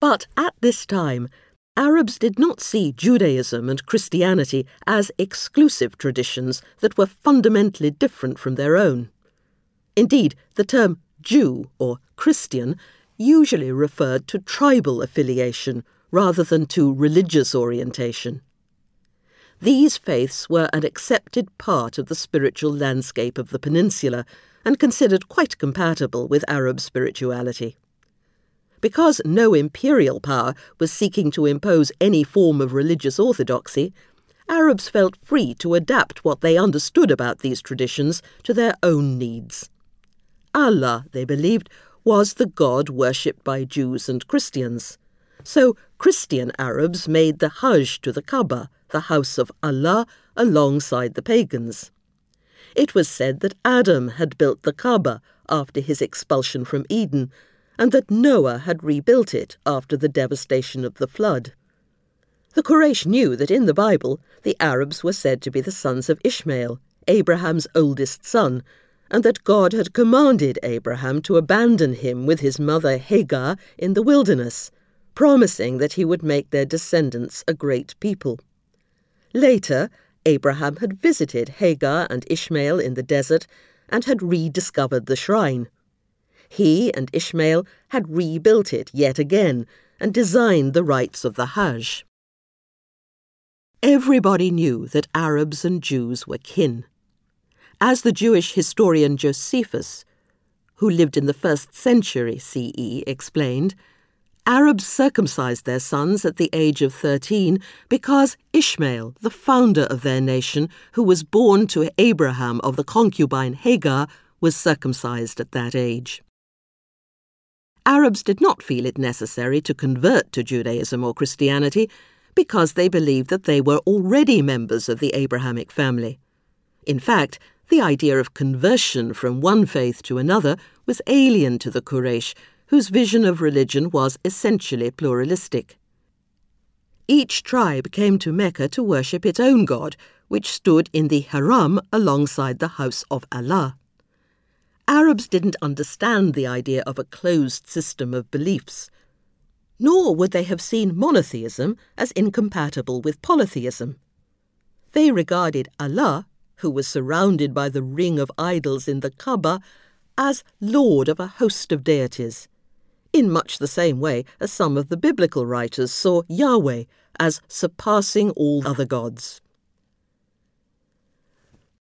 But at this time, Arabs did not see Judaism and Christianity as exclusive traditions that were fundamentally different from their own. Indeed, the term Jew or Christian usually referred to tribal affiliation rather than to religious orientation. These faiths were an accepted part of the spiritual landscape of the peninsula and considered quite compatible with Arab spirituality. Because no imperial power was seeking to impose any form of religious orthodoxy, Arabs felt free to adapt what they understood about these traditions to their own needs. Allah, they believed, was the God worshipped by Jews and Christians. So Christian Arabs made the Hajj to the Kaaba, the house of Allah, alongside the pagans. It was said that Adam had built the Kaaba after his expulsion from Eden, and that Noah had rebuilt it after the devastation of the flood. The Quraysh knew that in the Bible the Arabs were said to be the sons of Ishmael, Abraham's oldest son, and that God had commanded Abraham to abandon him with his mother Hagar in the wilderness, promising that he would make their descendants a great people. Later, Abraham had visited Hagar and Ishmael in the desert and had rediscovered the shrine. He and Ishmael had rebuilt it yet again and designed the rites of the Hajj. Everybody knew that Arabs and Jews were kin. As the Jewish historian Josephus, who lived in the 1st century CE, explained, Arabs circumcised their sons at the age of 13 because Ishmael, the founder of their nation, who was born to Abraham of the concubine Hagar, was circumcised at that age. Arabs did not feel it necessary to convert to Judaism or Christianity because they believed that they were already members of the Abrahamic family. In fact, the idea of conversion from one faith to another was alien to the Quraysh, whose vision of religion was essentially pluralistic. Each tribe came to Mecca to worship its own god, which stood in the Haram alongside the house of Allah. Arabs didn't understand the idea of a closed system of beliefs, nor would they have seen monotheism as incompatible with polytheism. They regarded Allah, who was surrounded by the ring of idols in the Kaaba, as lord of a host of deities, in much the same way as some of the biblical writers saw Yahweh as surpassing all other gods.